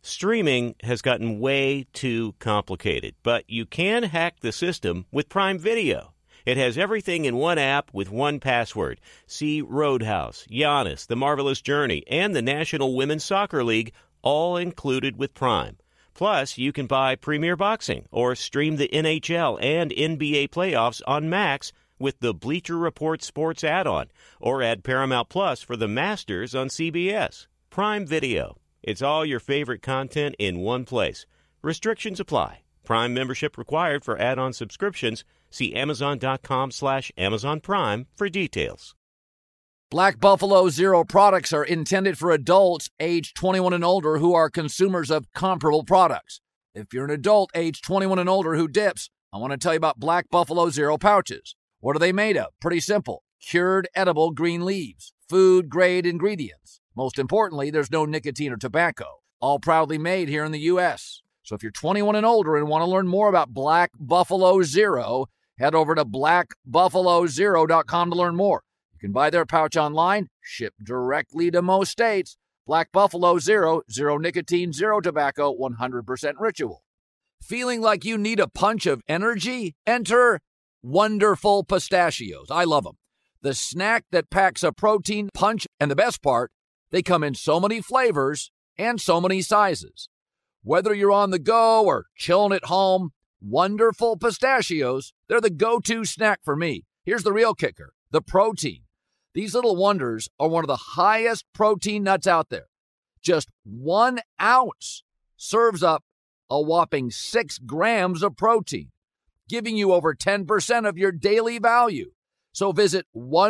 Streaming has gotten way too complicated, but you can hack the system with Prime Video. It has everything in one app with one password. See Roadhouse, Giannis, The Marvelous Journey, and the National Women's Soccer League, all included with Prime. Plus, you can buy Premier Boxing or stream the NHL and NBA playoffs on Max with the Bleacher Report Sports add-on, or add Paramount Plus for the Masters on CBS. Prime Video. It's all your favorite content in one place. Restrictions apply. Prime membership required for add-on subscriptions. See Amazon.com/Amazon Prime for details. Black Buffalo Zero products are intended for adults age 21 and older who are consumers of comparable products. If you're an adult age 21 and older who dips, I want to tell you about Black Buffalo Zero pouches. What are they made of? Pretty simple. Cured edible green leaves. Food-grade ingredients. Most importantly, there's no nicotine or tobacco. All proudly made here in the U.S. So if you're 21 and older and want to learn more about Black Buffalo Zero, head over to blackbuffalozero.com to learn more. You can buy their pouch online, shipped directly to most states. Black Buffalo Zero, zero nicotine, zero tobacco, 100% ritual. Feeling like you need a punch of energy? Enter Wonderful Pistachios. I love them. The snack that packs a protein punch, and the best part, they come in so many flavors and so many sizes. Whether you're on the go or chilling at home, Wonderful Pistachios, they're the go-to snack for me. Here's the real kicker, the protein. These little wonders are one of the highest protein nuts out there. Just 1 ounce serves up a whopping 6 grams of protein, giving you over 10% of your daily value. So visit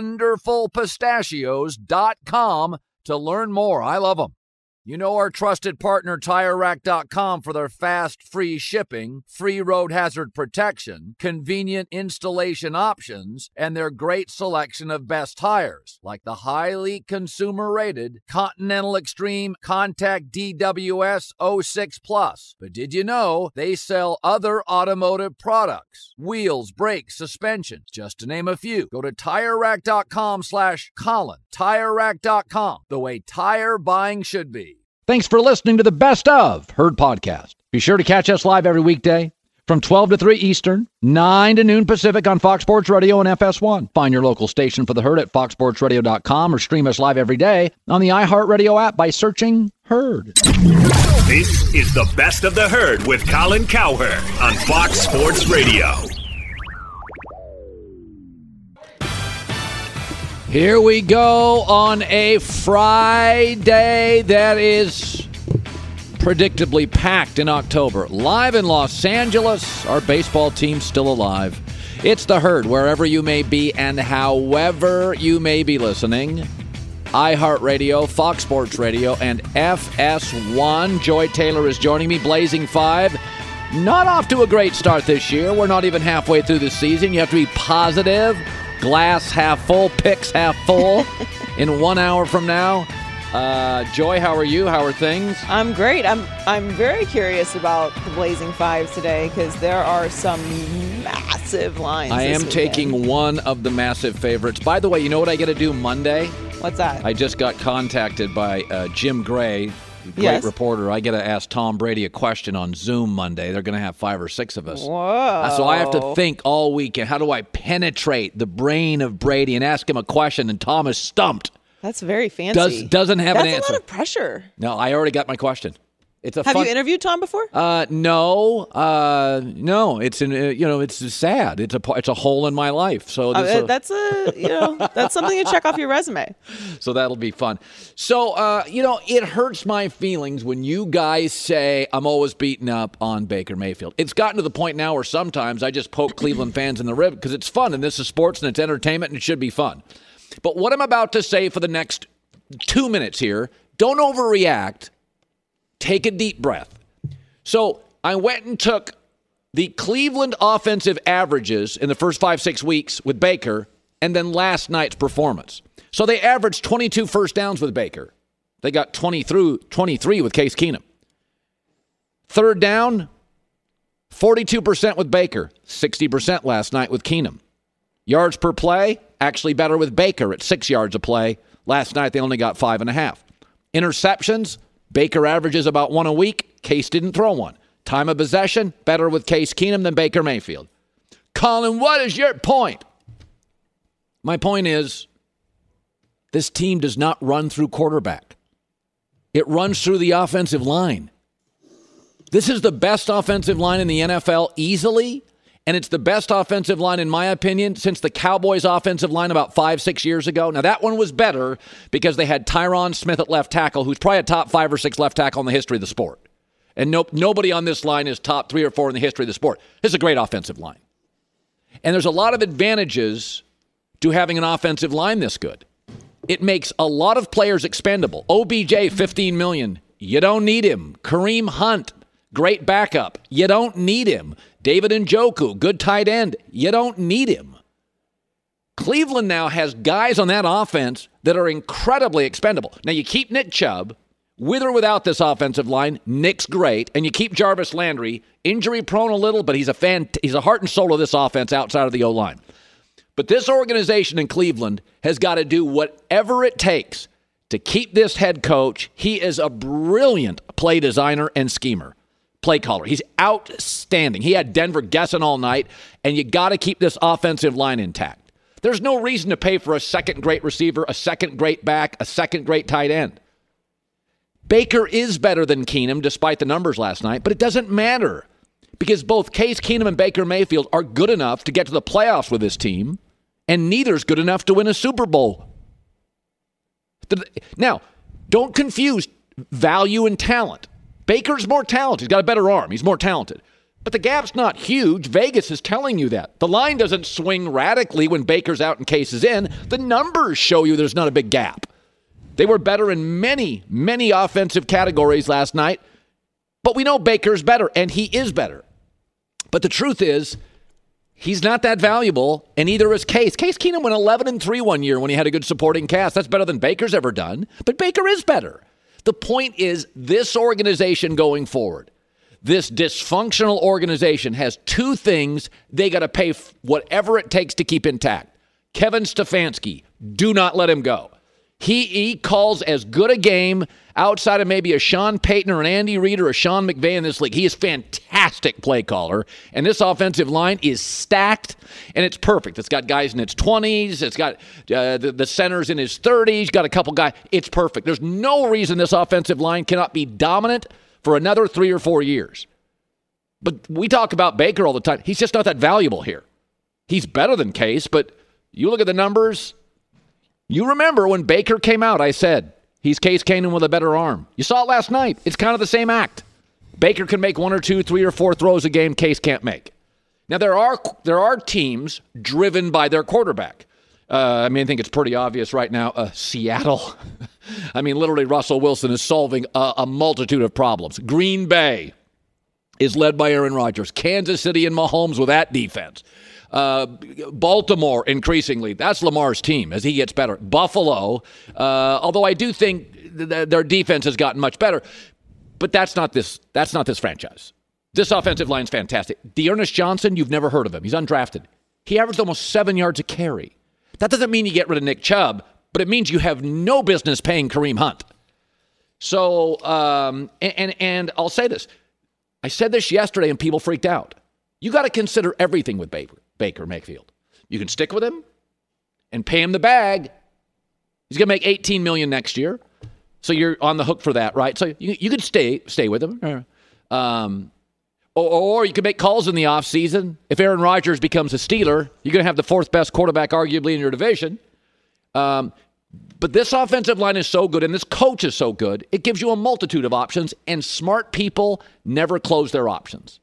wonderfulpistachios.com to learn more. I love them. You know our trusted partner, TireRack.com, for their fast, free shipping, free road hazard protection, convenient installation options, and their great selection of best tires, like the highly consumer-rated Continental Extreme Contact DWS 06 Plus. But did you know they sell other automotive products? Wheels, brakes, suspension, just to name a few. Go to TireRack.com/Colin. TireRack.com, the way tire buying should be. Thanks for listening to the Best of Herd podcast. Be sure to catch us live every weekday from 12 to 3 Eastern, 9 to noon Pacific on Fox Sports Radio and FS1. Find your local station for the Herd at foxsportsradio.com or stream us live every day on the iHeartRadio app by searching Herd. This is the Best of the Herd with Colin Cowherd on Fox Sports Radio. Here we go on a Friday that is predictably packed in October. Live in Los Angeles, our baseball team's still alive. It's the Herd, wherever you may be and however you may be listening. iHeartRadio, Fox Sports Radio, and FS1. Joy Taylor is joining me, Blazing 5. Not off to a great start this year. We're not even halfway through the season. You have to be positive. Glass half full, picks half full in 1 hour from now. Joy, how are you? How are things? I'm great. I'm very curious about the Blazing Five today because there are some massive lines. I am taking one of the massive favorites. By the way, you know what I get to do Monday? What's that? I just got contacted by Jim Gray, great reporter. I get to ask Tom Brady a question on Zoom Monday. They're going to have 5 or 6 of us. Whoa. So I have to think all weekend, how do I penetrate the brain of Brady and ask him a question? And Tom is stumped. That's very fancy. Doesn't have an answer. That's a lot of pressure. No, I already got my question. Have you interviewed Tom before? No. It's it's sad. It's a hole in my life. So that's something to check off your resume. So that'll be fun. So it hurts my feelings when you guys say I'm always beaten up on Baker Mayfield. It's gotten to the point now where sometimes I just poke Cleveland fans in the rib because it's fun and this is sports and it's entertainment and it should be fun. But what I'm about to say for the next 2 minutes here, don't overreact. Take a deep breath. So I went and took the Cleveland offensive averages in the first 5-6 weeks with Baker and then last night's performance. So they averaged 22 first downs with Baker. They got 23 with Case Keenum. Third down, 42% with Baker, 60% last night with Keenum. Yards per play, actually better with Baker at 6 yards a play. Last night they only got 5.5. Interceptions, Baker averages about one a week. Case didn't throw one. Time of possession, better with Case Keenum than Baker Mayfield. Colin, what is your point? My point is, this team does not run through quarterback. It runs through the offensive line. This is the best offensive line in the NFL easily, and it's the best offensive line, in my opinion, since the Cowboys' offensive line about 5-6 years ago. Now, that one was better because they had Tyron Smith at left tackle, who's probably a top 5 or 6 left tackle in the history of the sport. And nobody on this line is top 3 or 4 in the history of the sport. This is a great offensive line. And there's a lot of advantages to having an offensive line this good. It makes a lot of players expendable. OBJ, $15 million. You don't need him. Kareem Hunt, great backup. You don't need him. David Njoku, good tight end. You don't need him. Cleveland now has guys on that offense that are incredibly expendable. Now, you keep Nick Chubb. With or without this offensive line, Nick's great. And you keep Jarvis Landry, injury-prone a little, but he's a heart and soul of this offense outside of the O-line. But this organization in Cleveland has got to do whatever it takes to keep this head coach. He is a brilliant play designer and schemer, play caller. He's outstanding. He had Denver guessing all night, and you got to keep this offensive line intact. There's no reason to pay for a second great receiver, a second great back, a second great tight end. Baker is better than Keenum, despite the numbers last night, but it doesn't matter because both Case Keenum and Baker Mayfield are good enough to get to the playoffs with this team, and neither's good enough to win a Super Bowl. Now, don't confuse value and talent. Baker's more talented. He's got a better arm. He's more talented. But the gap's not huge. Vegas is telling you that. The line doesn't swing radically when Baker's out and Case is in. The numbers show you there's not a big gap. They were better in many, many offensive categories last night. But we know Baker's better, and he is better. But the truth is, he's not that valuable, and neither is Case. Case Keenum went 11-3 one year when he had a good supporting cast. That's better than Baker's ever done. But Baker is better. The point is, this organization going forward, this dysfunctional organization has two things they got to pay whatever it takes to keep intact. Kevin Stefanski, do not let him go. He calls as good a game outside of maybe a Sean Payton or an Andy Reid or a Sean McVay in this league. He is fantastic play caller, and this offensive line is stacked, and it's perfect. It's got guys in its 20s. It's got the centers in his 30s. Got a couple guys. It's perfect. There's no reason this offensive line cannot be dominant for another 3 or 4 years. But we talk about Baker all the time. He's just not that valuable here. He's better than Case, but you look at the numbers. You remember when Baker came out, I said, he's Case Keenum with a better arm. You saw it last night. It's kind of the same act. Baker can make 1 or 2, 3 or 4 throws a game Case can't make. Now, there are teams driven by their quarterback. I think it's pretty obvious right now. Seattle. Literally Russell Wilson is solving a multitude of problems. Green Bay is led by Aaron Rodgers. Kansas City and Mahomes with that defense. Baltimore, increasingly, that's Lamar's team as he gets better. Buffalo, although I do think their defense has gotten much better, but that's not this franchise. This offensive line's fantastic. Dearness Johnson, you've never heard of him. He's undrafted. He averaged almost 7 yards a carry. That doesn't mean you get rid of Nick Chubb, but it means you have no business paying Kareem Hunt. So, and I'll say this. I said this yesterday and people freaked out. You got to consider everything with Baker Mayfield. You can stick with him and pay him the bag. He's going to make $18 million next year. So you're on the hook for that, right? So you could stay with him. Or you could make calls in the offseason. If Aaron Rodgers becomes a Steeler, you're going to have the 4th best quarterback arguably in your division. But this offensive line is so good and this coach is so good, it gives you a multitude of options, and smart people never close their options.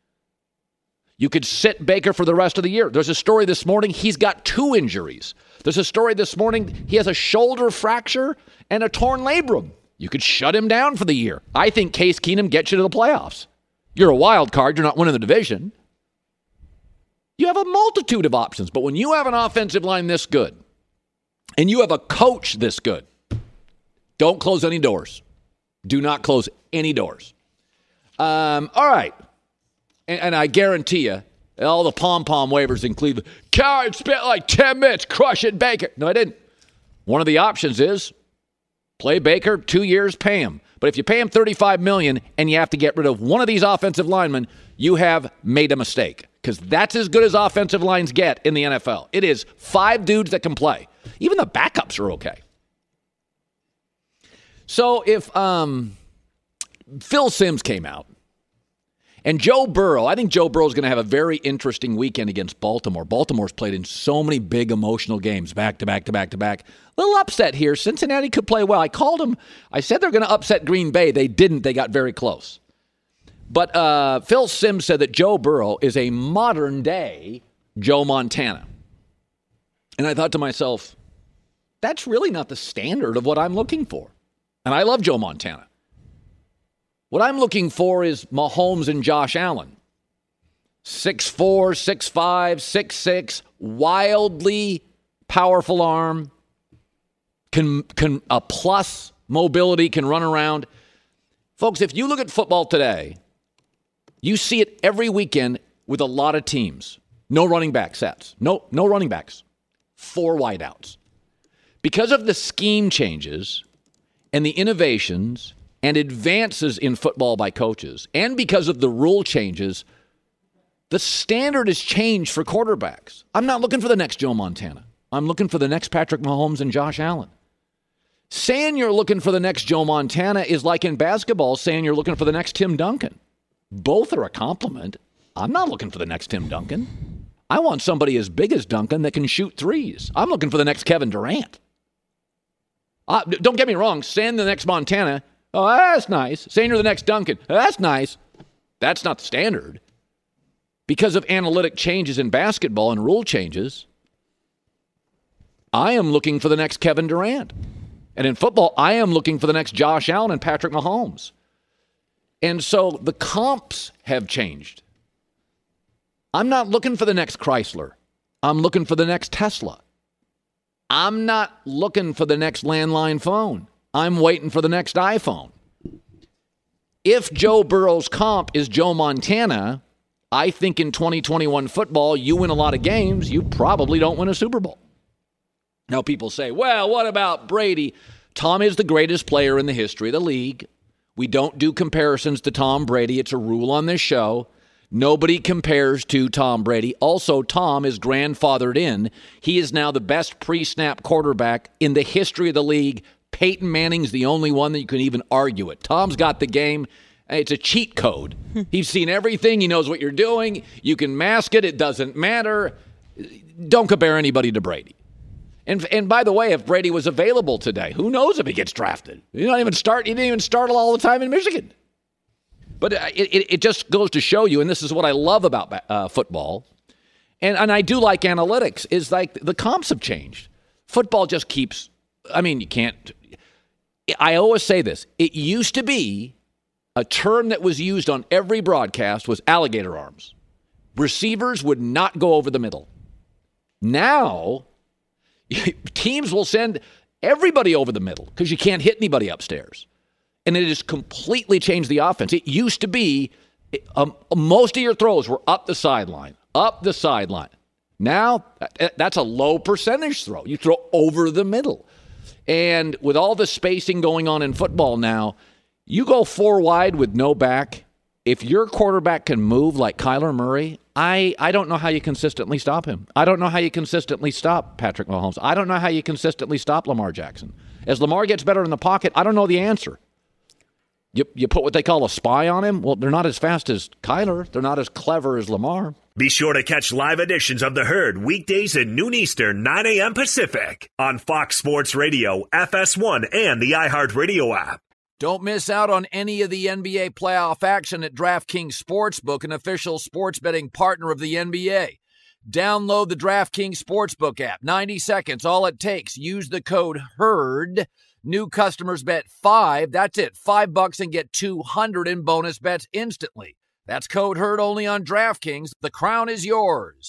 You could sit Baker for the rest of the year. There's a story this morning, he's got 2 injuries. There's a story this morning, he has a shoulder fracture and a torn labrum. You could shut him down for the year. I think Case Keenum gets you to the playoffs. You're a wild card. You're not winning the division. You have a multitude of options. But when you have an offensive line this good and you have a coach this good, don't close any doors. Do not close any doors. All right. And I guarantee you, all the pom-pom waivers in Cleveland, Coward spent like 10 minutes crushing Baker. No, I didn't. One of the options is play Baker 2 years, pay him. But if you pay him $35 million and you have to get rid of one of these offensive linemen, you have made a mistake, because that's as good as offensive lines get in the NFL. It is 5 dudes that can play. Even the backups are okay. So if Phil Simms came out and Joe Burrow, I think Joe Burrow is going to have a very interesting weekend against Baltimore. Baltimore's played in so many big emotional games, back to back to back to back. Little upset here. Cincinnati could play well. I said they're going to upset Green Bay. They didn't. They got very close. But Phil Simms said that Joe Burrow is a modern-day Joe Montana. And I thought to myself, that's really not the standard of what I'm looking for. And I love Joe Montana. What I'm looking for is Mahomes and Josh Allen. 6'4", 6'5", 6'6", wildly powerful arm, can a plus mobility, can run around. Folks, if you look at football today, you see it every weekend with a lot of teams. No running back sets. No running backs. 4 wideouts. Because of the scheme changes and the innovations and advances in football by coaches, and because of the rule changes, the standard has changed for quarterbacks. I'm not looking for the next Joe Montana. I'm looking for the next Patrick Mahomes and Josh Allen. Saying you're looking for the next Joe Montana is like in basketball saying you're looking for the next Tim Duncan. Both are a compliment. I'm not looking for the next Tim Duncan. I want somebody as big as Duncan that can shoot threes. I'm looking for the next Kevin Durant. Don't get me wrong, saying the next Montana, oh, that's nice. Saying you're the next Duncan, that's nice. That's not the standard. Because of analytic changes in basketball and rule changes, I am looking for the next Kevin Durant. And in football, I am looking for the next Josh Allen and Patrick Mahomes. And so the comps have changed. I'm not looking for the next Chrysler. I'm looking for the next Tesla. I'm not looking for the next landline phone. I'm waiting for the next iPhone. If Joe Burrow's comp is Joe Montana, I think in 2021 football, you win a lot of games, you probably don't win a Super Bowl. Now people say, well, what about Brady? Tom is the greatest player in the history of the league. We don't do comparisons to Tom Brady. It's a rule on this show. Nobody compares to Tom Brady. Also, Tom is grandfathered in. He is now the best pre-snap quarterback in the history of the league. Peyton Manning's the only one that you can even argue it. Tom's got the game. It's a cheat code. He's seen everything. He knows what you're doing. You can mask it. It doesn't matter. Don't compare anybody to Brady. And by the way, if Brady was available today, who knows if he gets drafted? He didn't even start all the time in Michigan. But it just goes to show you, and this is what I love about football, and I do like analytics, is like the comps have changed. Football just keeps, you can't, I always say this, it used to be a term that was used on every broadcast was alligator arms. Receivers would not go over the middle. Now, teams will send everybody over the middle because you can't hit anybody upstairs. And it has completely changed the offense. It used to be most of your throws were up the sideline. Now, that's a low percentage throw. You throw over the middle. And with all the spacing going on in football now, you go 4 wide with no back. If your quarterback can move like Kyler Murray, I don't know how you consistently stop him. I don't know how you consistently stop Patrick Mahomes. I don't know how you consistently stop Lamar Jackson. As Lamar gets better in the pocket, I don't know the answer. You put what they call a spy on him? Well, they're not as fast as Kyler. They're not as clever as Lamar. Be sure to catch live editions of The Herd weekdays at noon Eastern, 9 a.m. Pacific on Fox Sports Radio, FS1, and the iHeartRadio app. Don't miss out on any of the NBA playoff action at DraftKings Sportsbook, an official sports betting partner of the NBA. Download the DraftKings Sportsbook app. 90 seconds, all it takes. Use the code HERD. New customers bet $5. That's it, $5 and get $200 in bonus bets instantly. That's code HERD only on DraftKings. The crown is yours.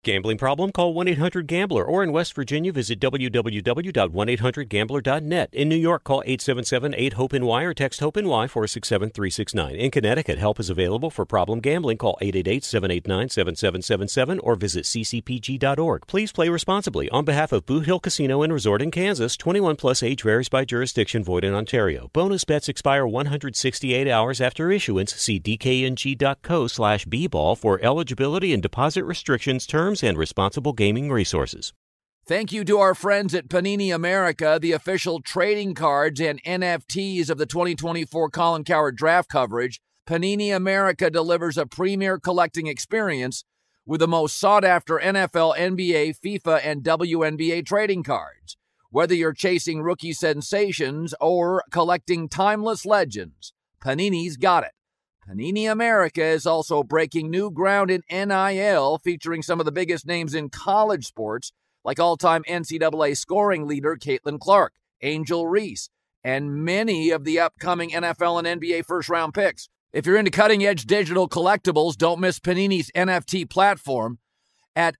Gambling problem? Call 1-800-GAMBLER. Or in West Virginia, visit www.1800gambler.net. In New York, call 877-8-HOPE-NY or text HOPE-NY 467-369. In Connecticut, help is available for problem gambling. Call 888-789-7777 or visit ccpg.org. Please play responsibly. On behalf of Boot Hill Casino and Resort in Kansas, 21 plus age varies by jurisdiction, void in Ontario. Bonus bets expire 168 hours after issuance. See dkng.co/bball for eligibility and deposit restrictions, terms, and responsible gaming resources. Thank you to our friends at Panini America, the official trading cards and NFTs of the 2024 Colin Cowherd draft coverage. Panini America delivers a premier collecting experience with the most sought-after NFL, NBA, FIFA, and WNBA trading cards. Whether you're chasing rookie sensations or collecting timeless legends, Panini's got it. Panini America is also breaking new ground in NIL, featuring some of the biggest names in college sports, like all-time NCAA scoring leader Caitlin Clark, Angel Reese, and many of the upcoming NFL and NBA first-round picks. If you're into cutting-edge digital collectibles, don't miss Panini's NFT platform at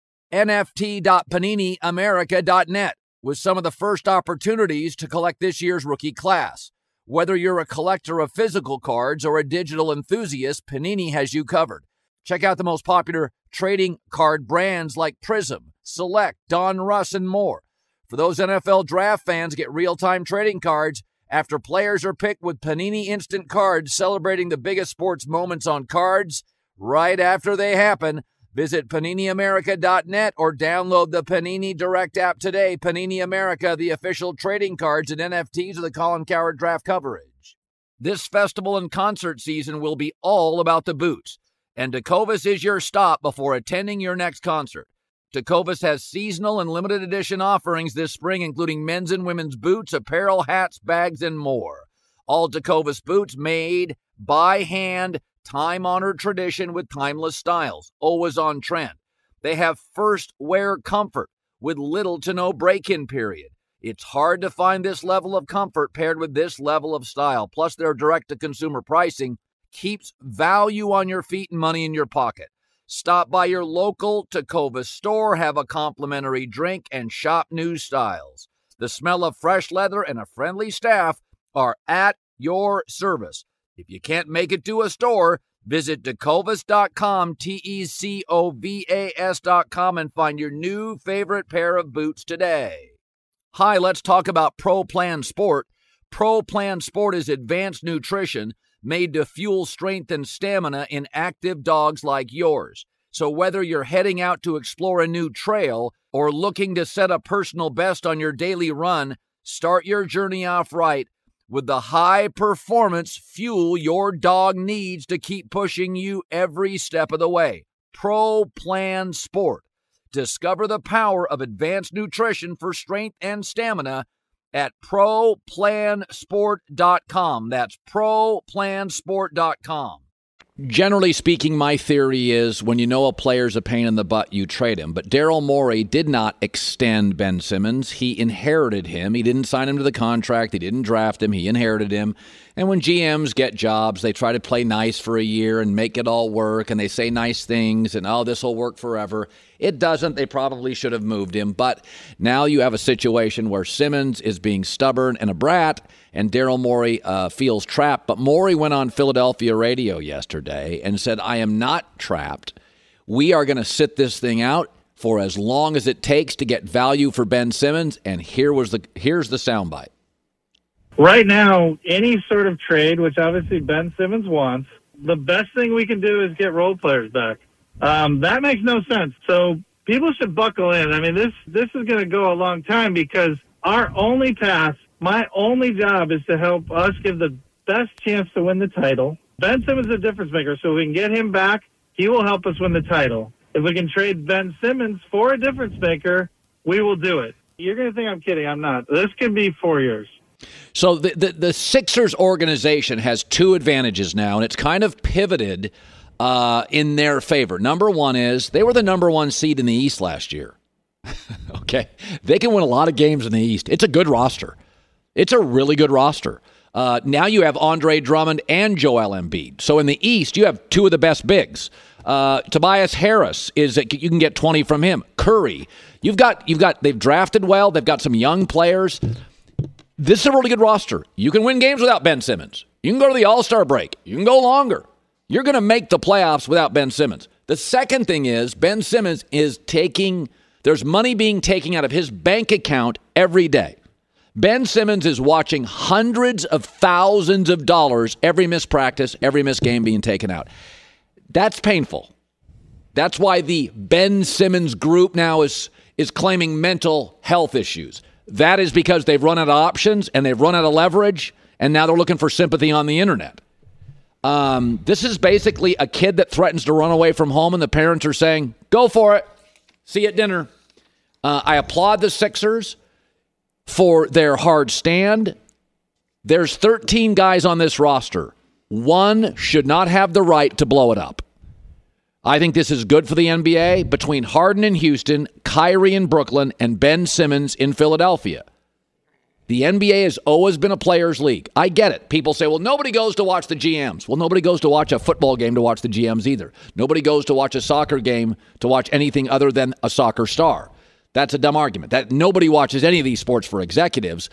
nft.paniniamerica.net with some of the first opportunities to collect this year's rookie class. Whether you're a collector of physical cards or a digital enthusiast, Panini has you covered. Check out the most popular trading card brands like Prism, Select, Don Russ, and more. For those NFL draft fans, get real-time trading cards after players are picked with Panini Instant Cards, celebrating the biggest sports moments on cards right after they happen. Visit PaniniAmerica.net or download the Panini Direct app today. Panini America, the official trading cards and NFTs of the Colin Cowherd draft coverage. This festival and concert season will be all about the boots, and Tecovas is your stop before attending your next concert. Tecovas has seasonal and limited edition offerings this spring, including men's and women's boots, apparel, hats, bags, and more. All Tecovas boots made by hand, time-honored tradition with timeless styles, always on trend. They have first wear comfort with little to no break-in period. It's hard to find this level of comfort paired with this level of style. Plus, their direct-to-consumer pricing keeps value on your feet and money in your pocket. Stop by your local Tecovas store, have a complimentary drink, and shop new styles. The smell of fresh leather and a friendly staff are at your service. If you can't make it to a store, visit Tecovas.com, Tecovas.com, and find your new favorite pair of boots today. Hi, let's talk about Pro Plan Sport. Pro Plan Sport is advanced nutrition made to fuel strength and stamina in active dogs like yours. So whether you're heading out to explore a new trail or looking to set a personal best on your daily run, start your journey off right with the high-performance fuel your dog needs to keep pushing you every step of the way. Pro Plan Sport. Discover the power of advanced nutrition for strength and stamina at ProPlansport.com. That's ProPlansport.com. Generally speaking, my theory is when you know a player's a pain in the butt, you trade him. But Daryl Morey did not extend Ben Simmons. He inherited him. He didn't sign him to the contract. He didn't draft him. He inherited him. And when GMs get jobs, they try to play nice for a year and make it all work. And they say nice things and, oh, this will work forever. It doesn't. They probably should have moved him. But now you have a situation where Simmons is being stubborn and a brat, and Daryl Morey feels trapped. But Morey went on Philadelphia radio yesterday and said, I am not trapped. We are going to sit this thing out for as long as it takes to get value for Ben Simmons. And here's the soundbite. Right now, any sort of trade, which obviously Ben Simmons wants, the best thing we can do is get role players back. That makes no sense. So people should buckle in. I mean, this is going to go a long time because our only path, my only job is to help us give the best chance to win the title. Ben Simmons is a difference maker, so if we can get him back, he will help us win the title. If we can trade Ben Simmons for a difference maker, we will do it. You're going to think I'm kidding. I'm not. This could be 4 years. So the Sixers organization has two advantages now, and it's kind of pivoted in their favor. Number one is they were the number one seed in the East last year. Okay? They can win a lot of games in the East. It's a good roster. It's a really good roster. Now you have Andre Drummond and Joel Embiid. So in the East, you have two of the best bigs. Tobias Harris you can get 20 from him. Curry. They've drafted well. They've got some young players. This is a really good roster. You can win games without Ben Simmons. You can go to the All-Star break. You can go longer. You're going to make the playoffs without Ben Simmons. The second thing is Ben Simmons there's money being taken out of his bank account every day. Ben Simmons is watching hundreds of thousands of dollars every missed practice, every missed game being taken out. That's painful. That's why the Ben Simmons group now is claiming mental health issues. That is because they've run out of options and they've run out of leverage, and now they're looking for sympathy on the internet. This is basically a kid that threatens to run away from home, and the parents are saying, go for it. See you at dinner. I applaud the Sixers for their hard stand. There's 13 guys on this roster. One should not have the right to blow it up. I think this is good for the NBA between Harden in Houston, Kyrie in Brooklyn, and Ben Simmons in Philadelphia. The NBA has always been a players' league. I get it. People say, well, nobody goes to watch the GMs. Well, nobody goes to watch a football game to watch the GMs either. Nobody goes to watch a soccer game to watch anything other than a soccer star. That's a dumb argument. That nobody watches any of these sports for executives.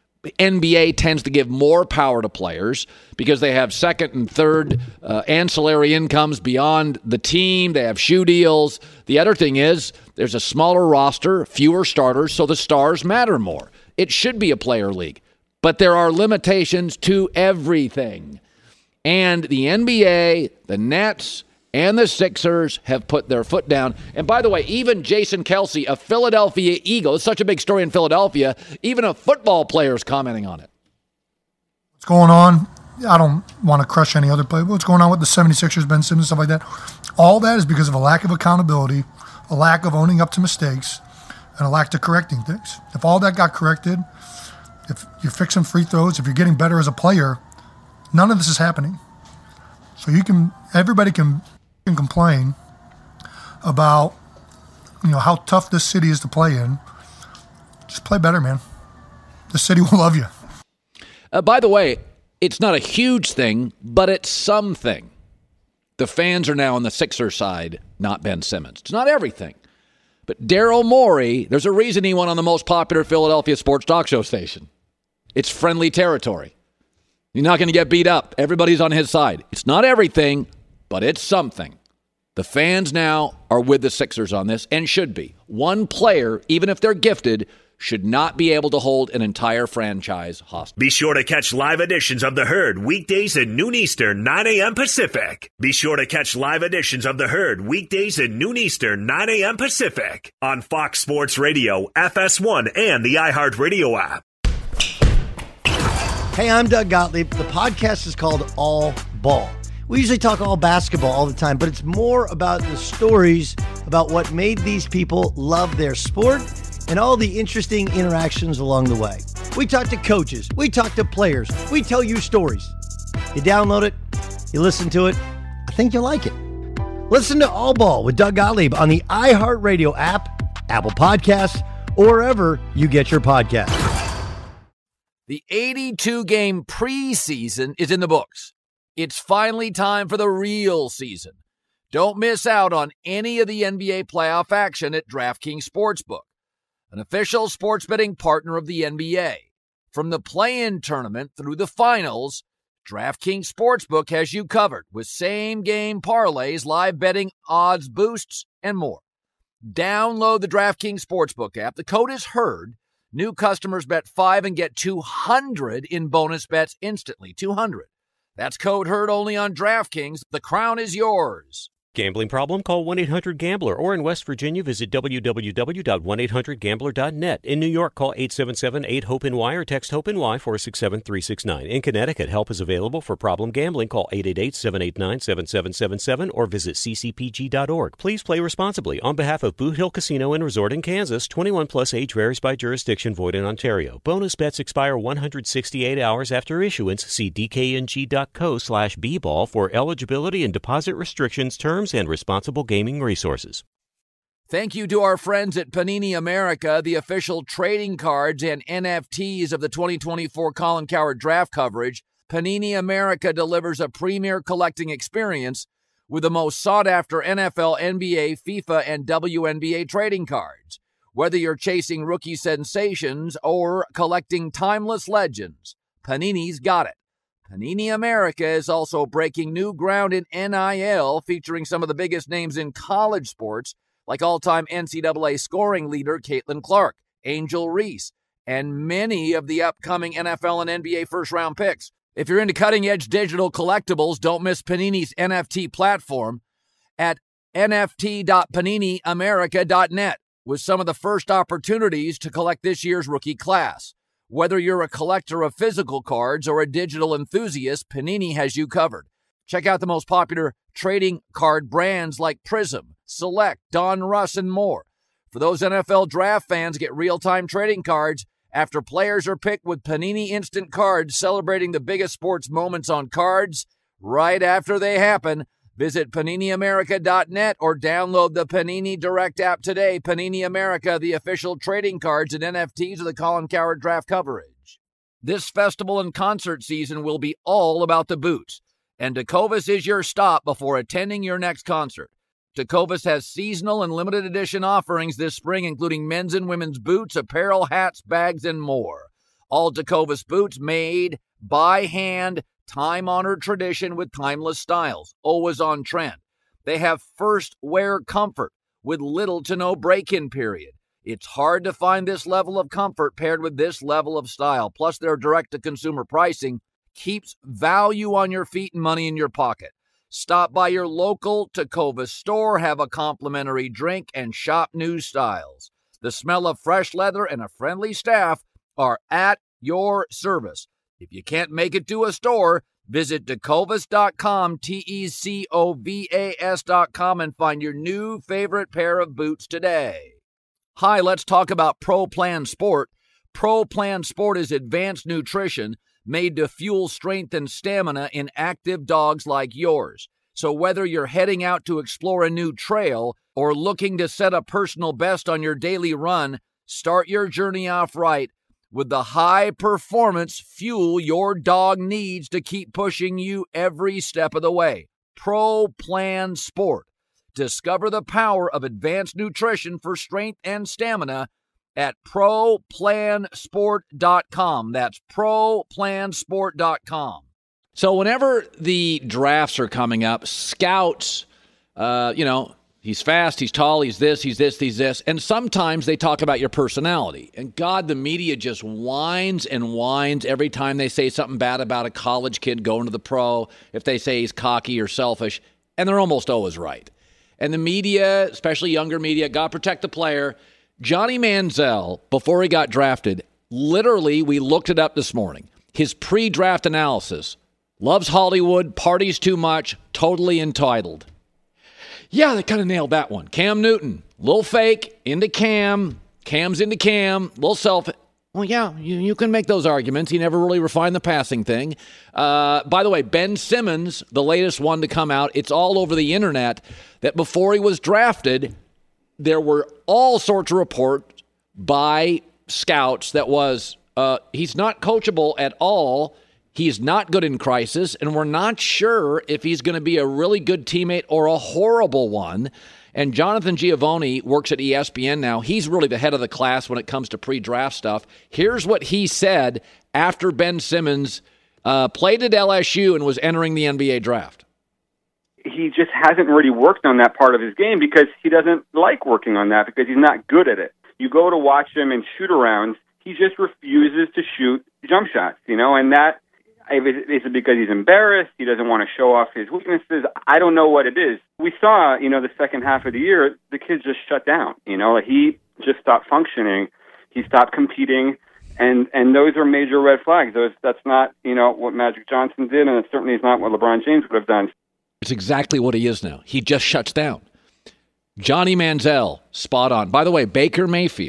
NBA tends to give more power to players because they have second and third ancillary incomes beyond the team. They have shoe deals. The other thing is there's a smaller roster, fewer starters, so the stars matter more. It should be a player league, but there are limitations to everything. And the NBA, the Nets, and the Sixers have put their foot down. And by the way, even Jason Kelce, a Philadelphia Eagle, it's such a big story in Philadelphia, even a football player is commenting on it. What's going on? I don't want to crush any other player, but what's going on with the 76ers, Ben Simmons, stuff like that? All that is because of a lack of accountability, a lack of owning up to mistakes, and a lack of correcting things. If all that got corrected, if you're fixing free throws, if you're getting better as a player, none of this is happening. So everybody can complain about, how tough this city is to play in. Just play better, man. The city will love you. By the way, it's not a huge thing, but it's something. The fans are now on the Sixers side, not Ben Simmons. It's not everything. But Daryl Morey, there's a reason he went on the most popular Philadelphia sports talk show station. It's friendly territory. You're not going to get beat up. Everybody's on his side. It's not everything, but it's something. The fans now are with the Sixers on this and should be. One player, even if they're gifted, should not be able to hold an entire franchise hostage. Be sure to catch live editions of The Herd weekdays at noon Eastern, 9 a.m. Pacific. Be sure to catch live editions of The Herd weekdays at noon Eastern, 9 a.m. Pacific on Fox Sports Radio, FS1, and the iHeartRadio app. Hey, I'm Doug Gottlieb. The podcast is called All Ball. We usually talk all basketball all the time, but it's more about the stories about what made these people love their sport and all the interesting interactions along the way. We talk to coaches. We talk to players. We tell you stories. You download it. You listen to it. I think you'll like it. Listen to All Ball with Doug Gottlieb on the iHeartRadio app, Apple Podcasts, or wherever you get your podcasts. The 82-game preseason is in the books. It's finally time for the real season. Don't miss out on any of the NBA playoff action at DraftKings Sportsbook, an official sports betting partner of the NBA. From the play-in tournament through the finals, DraftKings Sportsbook has you covered with same-game parlays, live betting, odds boosts, and more. Download the DraftKings Sportsbook app. The code is HERD. New customers bet $5 and get $200 in bonus bets instantly. $200. That's code HERD only on DraftKings. The crown is yours. Gambling problem? Call 1-800-GAMBLER. Or in West Virginia, visit www.1800gambler.net. In New York, call 877-8-HOPE-NY or text HOPE-NY 467-369. In Connecticut, help is available for problem gambling. Call 888-789-7777 or visit ccpg.org. Please play responsibly. On behalf of Boot Hill Casino and Resort in Kansas, 21 plus age varies by jurisdiction, void in Ontario. Bonus bets expire 168 hours after issuance. See dkng.co/bball for eligibility and deposit restrictions, terms, and responsible gaming resources. Thank you to our friends at Panini America, the official trading cards and NFTs of the 2024 Colin Cowherd draft coverage. Panini America delivers a premier collecting experience with the most sought-after NFL, NBA, FIFA, and WNBA trading cards. Whether you're chasing rookie sensations or collecting timeless legends, Panini's got it. Panini America is also breaking new ground in NIL, featuring some of the biggest names in college sports, like all-time NCAA scoring leader Caitlin Clark, Angel Reese, and many of the upcoming NFL and NBA first-round picks. If you're into cutting-edge digital collectibles, don't miss Panini's NFT platform at nft.paniniamerica.net with some of the first opportunities to collect this year's rookie class. Whether you're a collector of physical cards or a digital enthusiast, Panini has you covered. Check out the most popular trading card brands like Prism, Select, Don Russ, and more. For those NFL draft fans, get real-time trading cards after players are picked with Panini Instant Cards, celebrating the biggest sports moments on cards right after they happen. Visit PaniniAmerica.net or download the Panini Direct app today. Panini America, the official trading cards and NFTs of the Colin Cowherd draft coverage. This festival and concert season will be all about the boots, and Tecovas is your stop before attending your next concert. Tecovas has seasonal and limited edition offerings this spring, including men's and women's boots, apparel, hats, bags, and more. All Tecovas boots made by hand, time-honored tradition with timeless styles, always on trend. They have first wear comfort with little to no break-in period. It's hard to find this level of comfort paired with this level of style. Plus, their direct-to-consumer pricing keeps value on your feet and money in your pocket. Stop by your local Tecovas store, have a complimentary drink, and shop new styles. The smell of fresh leather and a friendly staff are at your service. If you can't make it to a store, visit Tecovas.com, Tecovas.com, and find your new favorite pair of boots today. Hi, let's talk about Pro Plan Sport. Pro Plan Sport is advanced nutrition made to fuel strength and stamina in active dogs like yours. So whether you're heading out to explore a new trail or looking to set a personal best on your daily run, start your journey off right with the high-performance fuel your dog needs to keep pushing you every step of the way. Pro Plan Sport. Discover the power of advanced nutrition for strength and stamina at ProPlansport.com. That's ProPlansport.com. So whenever the drafts are coming up, scouts, he's fast, he's tall, he's this, he's this, he's this. And sometimes they talk about your personality. And God, the media just whines and whines every time they say something bad about a college kid going to the pro, if they say he's cocky or selfish. And they're almost always right. And the media, especially younger media, God protect the player. Johnny Manziel, before he got drafted, literally, we looked it up this morning. His pre-draft analysis: loves Hollywood, parties too much, totally entitled. Yeah, they kind of nailed that one. Cam Newton, little fake, into Cam, Cam's into Cam, little self. Well, yeah, you can make those arguments. He never really refined the passing thing. By the way, Ben Simmons, the latest one to come out, it's all over the internet, that before he was drafted, there were all sorts of reports by scouts that was, he's not coachable at all. He's not good in crisis, and we're not sure if he's going to be a really good teammate or a horrible one. And Jonathan Giovanni works at ESPN now. He's really the head of the class when it comes to pre-draft stuff. Here's what he said after Ben Simmons played at LSU and was entering the NBA draft. He just hasn't really worked on that part of his game because he doesn't like working on that because he's not good at it. You go to watch him in shoot-arounds, he just refuses to shoot jump shots, and that, is it because he's embarrassed? He doesn't want to show off his weaknesses? I don't know what it is. We saw, the second half of the year, the kid just shut down. He just stopped functioning. He stopped competing, and those are major red flags. That's not, what Magic Johnson did, and it certainly is not what LeBron James would have done. It's exactly what he is now. He just shuts down. Johnny Manziel, spot on. By the way, Baker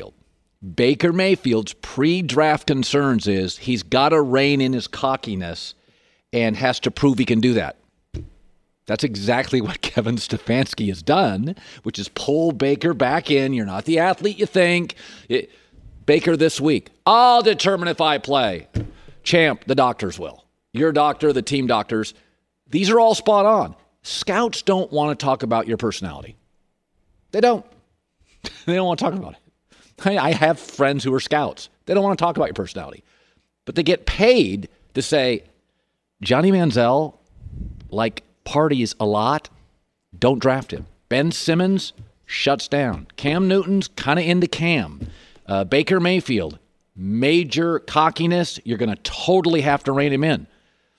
Mayfield's pre-draft concerns is he's got to rein in his cockiness and has to prove he can do that. That's exactly what Kevin Stefanski has done, which is pull Baker back in. You're not the athlete you think. Baker this week, I'll determine if I play. Champ, the doctors will. Your doctor, the team doctors. These are all spot on. Scouts don't want to talk about your personality. They don't. They don't want to talk about it. I have friends who are scouts. They don't want to talk about your personality. But they get paid to say, Johnny Manziel, parties a lot, don't draft him. Ben Simmons shuts down. Cam Newton's kind of into Cam. Baker Mayfield, major cockiness. You're going to totally have to rein him in.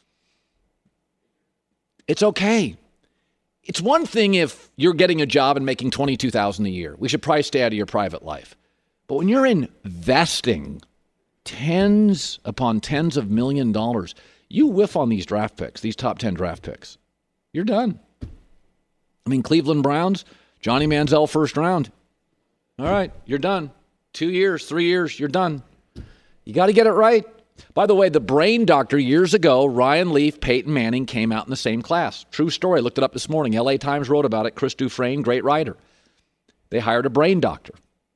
It's okay. It's one thing if you're getting a job and making $22,000 a year. We should probably stay out of your private life. But when you're investing tens upon tens of $1 million, you whiff on these draft picks, these top 10 draft picks. You're done. I mean, Cleveland Browns, Johnny Manziel first round. All right, you're done. 2 years, 3 years, you're done. You got to get it right. By the way, the brain doctor years ago, Ryan Leaf, Peyton Manning came out in the same class. True story. I looked it up this morning. LA Times wrote about it. Chris Dufresne, great writer. They hired a brain doctor.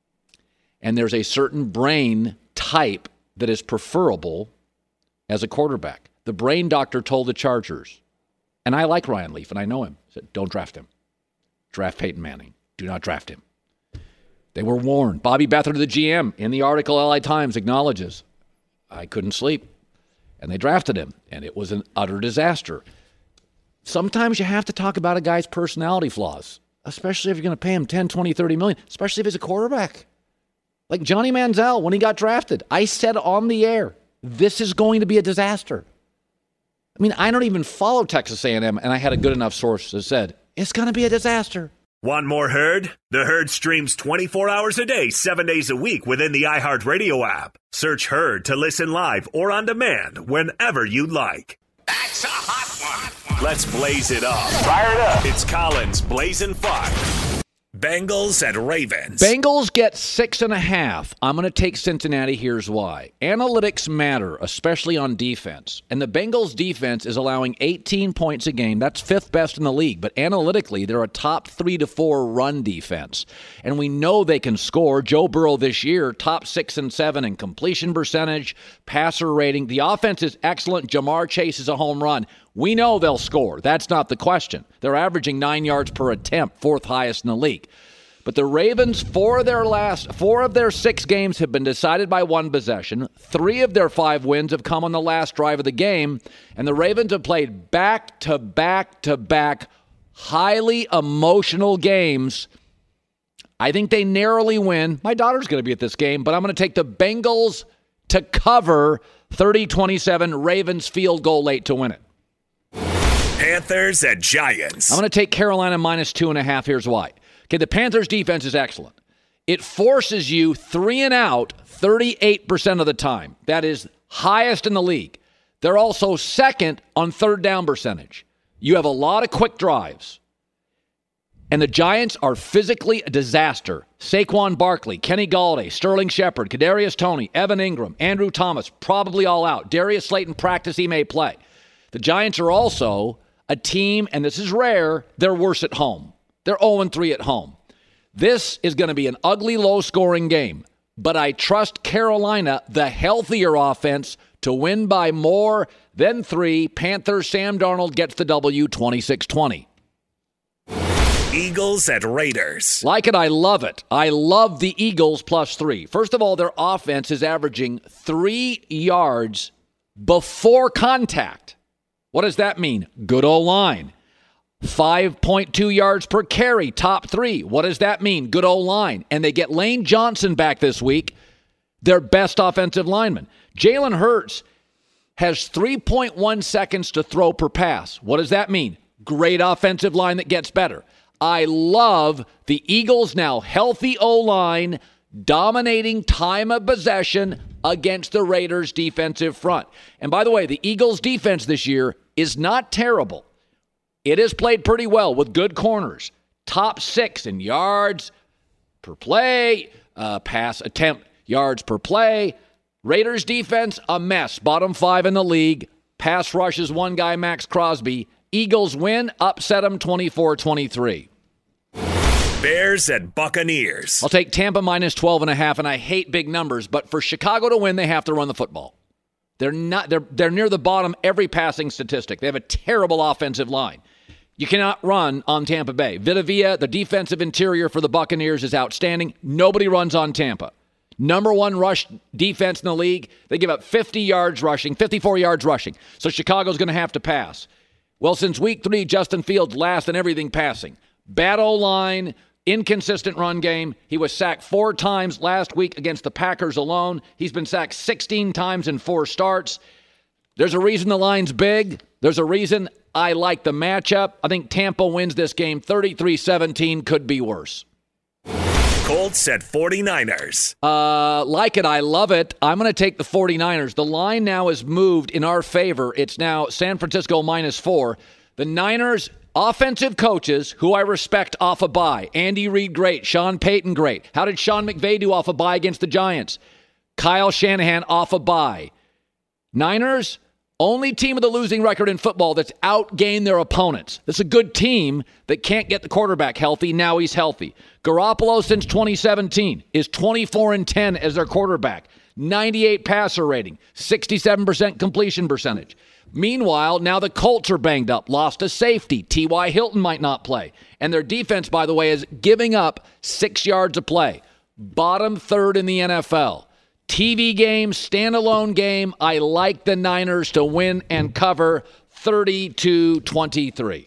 And there's a certain brain type that is preferable as a quarterback. The brain doctor told the Chargers, and I like Ryan Leaf, and I know him, said, don't draft him. Draft Peyton Manning. Do not draft him. They were warned. Bobby Beathard, the GM, in the article LA Times acknowledges, I couldn't sleep. And they drafted him, and it was an utter disaster. Sometimes you have to talk about a guy's personality flaws, especially if you're going to pay him 10, 20, 30 million, especially if he's a quarterback. Like Johnny Manziel, when he got drafted, I said on the air, this is going to be a disaster. I mean, I don't even follow Texas A&M, and I had a good enough source that said, it's going to be a disaster. Want more Herd? The Herd streams 24 hours a day, 7 days a week within the iHeartRadio app. Search Herd to listen live or on demand whenever you like. That's a hot one. Let's blaze it up. Fire it up. It's Collins Blazing Fire. Bengals and Ravens. Bengals get 6.5. I'm going to take Cincinnati. Here's why. Analytics matter, especially on defense. And the Bengals defense is allowing 18 points a game. That's fifth best in the league. But analytically, they're a top 3 to 4 run defense. And we know they can score. Joe Burrow this year, top 6 and 7 in completion percentage, passer rating. The offense is excellent. Jamar Chase is a home run. We know they'll score. That's not the question. They're averaging 9 yards per attempt, fourth highest in the league. But the Ravens, 4 of their 6 games have been decided by one possession. 3 of their 5 wins have come on the last drive of the game. And the Ravens have played back-to-back-to-back highly emotional games. I think they narrowly win. My daughter's going to be at this game, but I'm going to take the Bengals to cover 30-27, Ravens field goal late to win it. Panthers and Giants. I'm going to take Carolina minus 2.5. Here's why. Okay, the Panthers' defense is excellent. It forces you 3 and out 38% of the time. That is highest in the league. They're also second on third down percentage. You have a lot of quick drives. And the Giants are physically a disaster. Saquon Barkley, Kenny Galladay, Sterling Shepard, Kadarius Toney, Evan Ingram, Andrew Thomas, probably all out. Darius Slayton practice, he may play. The Giants are also a team, and this is rare, they're worse at home. They're 0-3 at home. This is going to be an ugly, low-scoring game, but I trust Carolina, the healthier offense, to win by more than 3. Panthers, Sam Darnold gets the W, 26-20. Eagles and Raiders. Like it, I love it. I love the Eagles plus 3. First of all, their offense is averaging 3 yards before contact. What does that mean? Good O-line. 5.2 yards per carry, top 3. What does that mean? Good O-line. And they get Lane Johnson back this week, their best offensive lineman. Jalen Hurts has 3.1 seconds to throw per pass. What does that mean? Great offensive line that gets better. I love the Eagles' now healthy O-line dominating time of possession against the Raiders' defensive front. And by the way, the Eagles' defense this year is not terrible. It has played pretty well with good corners. Top 6 in yards per play, pass attempt yards per play. Raiders' defense, a mess. Bottom 5 in the league. Pass rushes, one guy, Max Crosby. Eagles win, upset them 24-23. Bears and Buccaneers. I'll take Tampa minus 12.5, and I hate big numbers, but for Chicago to win, they have to run the football. They're near the bottom every passing statistic. They have a terrible offensive line. You cannot run on Tampa Bay. Vita Vea, the defensive interior for the Buccaneers, is outstanding. Nobody runs on Tampa. Number one rush defense in the league. They give up 50 yards rushing, 54 yards rushing. So Chicago's going to have to pass. Well, since week 3, Justin Fields last in everything passing. Bad O-line, inconsistent run game. He was sacked 4 times last week against the Packers alone. He's been sacked 16 times in 4 starts. There's a reason the line's big. There's a reason I like the matchup. I think Tampa wins this game 33-17, could be worse. Colt said 49ers. Like it. I love it. I'm going to take the 49ers. The line now is moved in our favor. It's now San Francisco -4. The Niners offensive coaches, who I respect, off a bye. Andy Reid, great. Sean Payton, great. How did Sean McVay do off a bye against the Giants? Kyle Shanahan off a bye. Niners, only team with a losing record in football that's outgained their opponents. This is a good team that can't get the quarterback healthy. Now he's healthy. Garoppolo, since 2017, is 24-10 as their quarterback. 98 passer rating, 67% completion percentage. Meanwhile, now the Colts are banged up, lost a safety. T.Y. Hilton might not play. And their defense, by the way, is giving up 6 yards a play. Bottom third in the NFL. TV game, standalone game. I like the Niners to win and cover 30-23.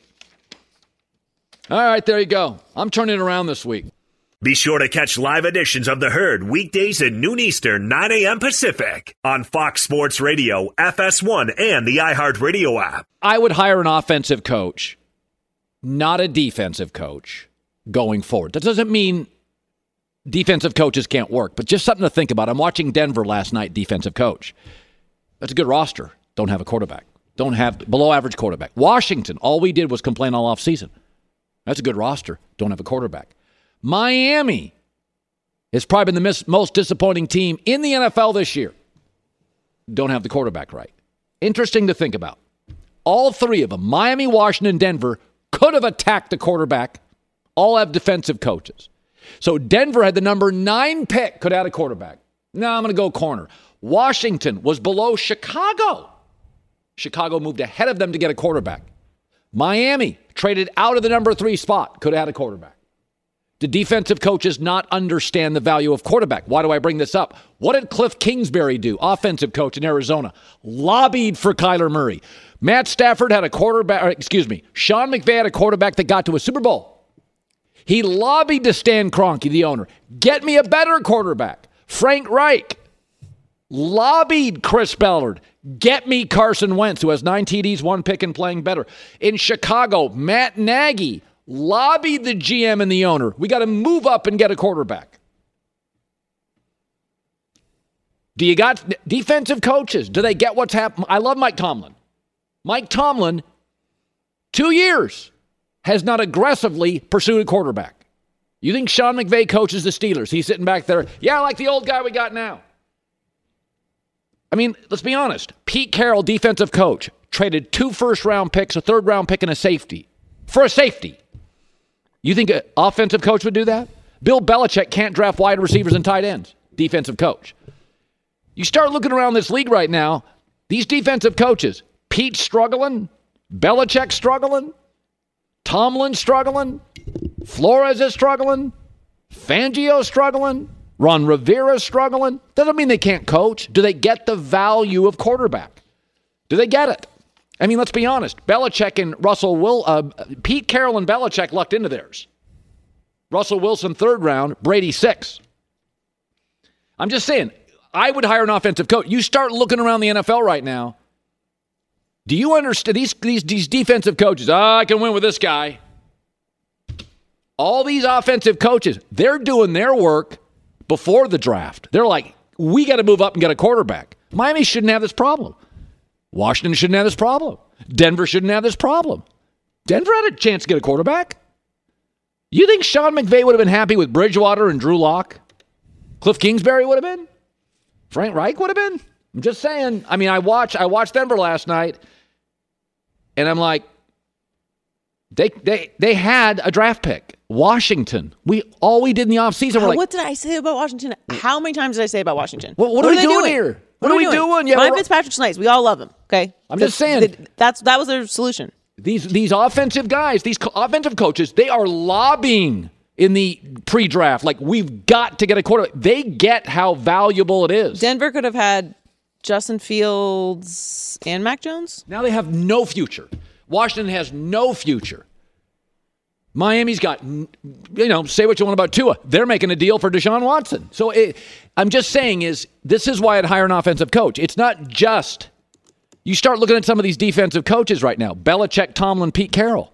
All right, there you go. I'm turning it around this week. Be sure to catch live editions of The Herd weekdays at noon Eastern, 9 a.m. Pacific on Fox Sports Radio, FS1, and the iHeartRadio app. I would hire an offensive coach, not a defensive coach, going forward. That doesn't mean defensive coaches can't work, but just something to think about. I'm watching Denver last night, defensive coach. That's a good roster. Don't have a quarterback. Don't have below average quarterback. Washington, all we did was complain all offseason. That's a good roster. Don't have a quarterback. Miami has probably been the most disappointing team in the NFL this year. Don't have the quarterback right. Interesting to think about. All 3 of them, Miami, Washington, Denver, could have attacked the quarterback. All have defensive coaches. So Denver had the number 9 pick, could add a quarterback. Now I'm going to go corner. Washington was below Chicago. Chicago moved ahead of them to get a quarterback. Miami traded out of the number 3 spot, could add a quarterback. Do defensive coaches not understand the value of quarterback? Why do I bring this up? What did Cliff Kingsbury do, offensive coach in Arizona? Lobbied for Kyler Murray. Matt Stafford had a quarterback, Sean McVay had a quarterback that got to a Super Bowl. He lobbied to Stan Kroenke, the owner. Get me a better quarterback. Frank Reich lobbied Chris Ballard. Get me Carson Wentz, who has 9 TDs, 1 pick, and playing better. In Chicago, Matt Nagy lobbied the GM and the owner. We got to move up and get a quarterback. Do you got defensive coaches? Do they get what's happening? I love Mike Tomlin. Mike Tomlin, 2 years, has not aggressively pursued a quarterback. You think Sean McVay coaches the Steelers? He's sitting back there, yeah, like the old guy we got now. I mean, let's be honest. Pete Carroll, defensive coach, traded 2 first-round picks, a third-round pick, and a safety. For a safety. You think an offensive coach would do that? Bill Belichick can't draft wide receivers and tight ends. Defensive coach. You start looking around this league right now, these defensive coaches, Pete struggling, Belichick struggling, Tomlin struggling, Flores is struggling, Fangio struggling, Ron Rivera struggling. Doesn't mean they can't coach. Do they get the value of quarterback? Do they get it? I mean, let's be honest. Belichick and Pete Carroll and Belichick lucked into theirs. Russell Wilson, 3rd round, Brady, 6th. I'm just saying, I would hire an offensive coach. You start looking around the NFL right now. Do you understand these defensive coaches? I can win with this guy. All these offensive coaches, they're doing their work before the draft. They're like, we got to move up and get a quarterback. Miami shouldn't have this problem. Washington shouldn't have this problem. Denver shouldn't have this problem. Denver had a chance to get a quarterback. You think Sean McVay would have been happy with Bridgewater and Drew Lock? Cliff Kingsbury would have been? Frank Reich would have been? I'm just saying. I mean, I watched Denver last night, and I'm like, they had a draft pick. Washington. All we did in the offseason. What did I say about Washington? How many times did I say about Washington? What are we doing here? What are we doing? Yeah, Ryan Fitzpatrick's nice. We all love him. Okay, I'm just saying that was their solution. These offensive guys, these offensive coaches, they are lobbying in the pre-draft. Like, we've got to get a quarterback. They get how valuable it is. Denver could have had Justin Fields and Mac Jones. Now they have no future. Washington has no future. Miami's got, say what you want about Tua. They're making a deal for Deshaun Watson. So I'm just saying this is why I'd hire an offensive coach. It's not just, you start looking at some of these defensive coaches right now. Belichick, Tomlin, Pete Carroll.